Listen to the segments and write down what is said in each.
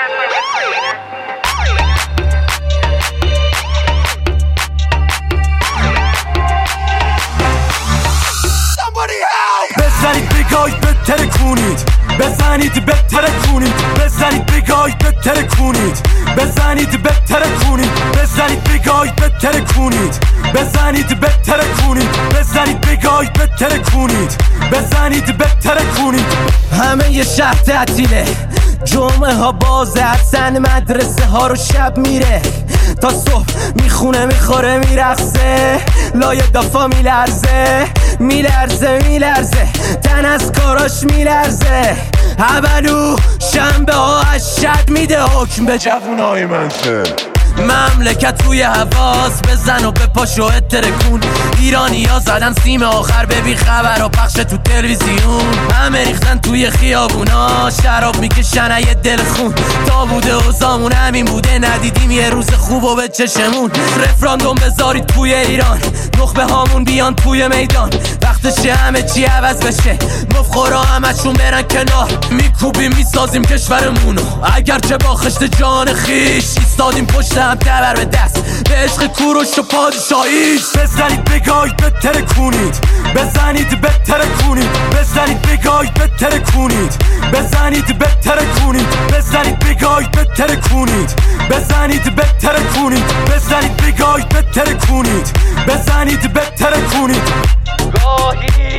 بزنید بگاهید بهتره کنید، بزنید بهتره کنید، بزنید بگاهید بهتره کنید، بزنید بهتره کنید، بزنید بگاهید بهتره کنید، بزنید بهتره کنید، بزنید بگاهید بهتره کنید، بزنید بهتره کنید. همه یه شهر تعطیله، جمعه ها بازه، حسن مدرسه ها رو شب میره تا صبح، میخونه میخوره میرقصه، لای دافا میلرزه میلرزه میلرزه، تن از کاراش میلرزه. اولو شنبه ها از شد میده حکم به جوونای منطقه، مملکت روی حواس، بزن و بپاش و اترکون. ایرانی ها زدن سیم آخر به بی خبر و پخش تو تلویزیون، همه ریختن توی خیابونا، شراب میکشن یه دل خون. تا بوده اوزامون همین بوده، ندیدیم یه روز خوب و به چشمون. رفراندوم بذارید توی ایران، نخبه هامون بیان توی میدان، وقتشه همه چی عوض بشه، مفخورا همشون برن کنار، میکوبیم میسازیم کشورمونو، اگرچه با خشت جان خیش ایستادیم پشت هم تبر به دست، به عشق کوروش و پادشاهیش. بزنید بگاهید بهتره کنید، بزنید بهتره کنید، بزنید بگاهید بهتره کنید، بزنید بهتره کنید، بزنید بگاهید بهتره کنید، بزنید بهتره کنید، بزنید بگاهید بهتره کنید، بزنید بهتره کنید. گاهی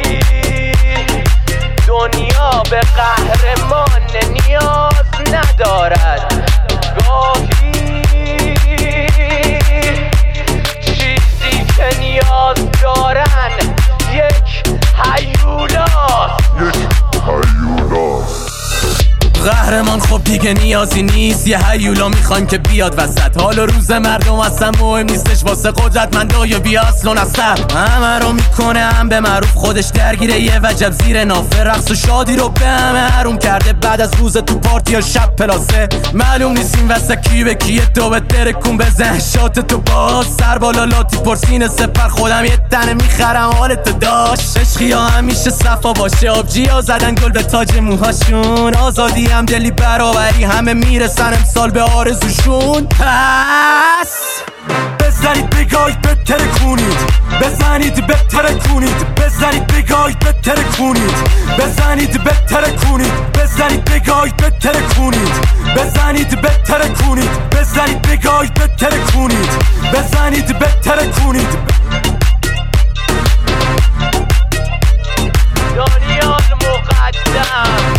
دنیا به قهرمان نیاز ندارد، گاهی چیزی که نیاز دارن یک هیولاست. قهرمان خب دیگه نیازی نیست، یه هیولا میخوایم که بیاد وسط. حال روز مردم اصلا مهم نیستش واسه قدرتمندای بی اصل و نسب، همه رو میکنه هم به معروف، خودش درگیره یه وجب زیر نافه، رقص و شادی رو به همه حروم کرده. بعد از روز تو پارتی یا شب پلاسه، معلوم نیست این وسط کی به کیه، تو به ترکون بزن شات تو باز، سر بالا لاتی پرسین سپر، خودم یه تنه میخرم حالتو داشت. عشقی ها همیشه صفا باشه، آبجی ها زدن گل به تاج موهاشون، آزادی هم دلی برابری، همه میرسن امسال به آرزوشون. پس بزنید بگاهید بهتره کنید، بزنید بهتره کنید، بزنید بگاهید بهتره کنید، بزنید بهتره کنید، بزنید بگاهید بهتره کنید، بزنید بهتره کنید، بزنید بگاهید بهتره کنید، بزنید بهتره کنید. دانیال مقدم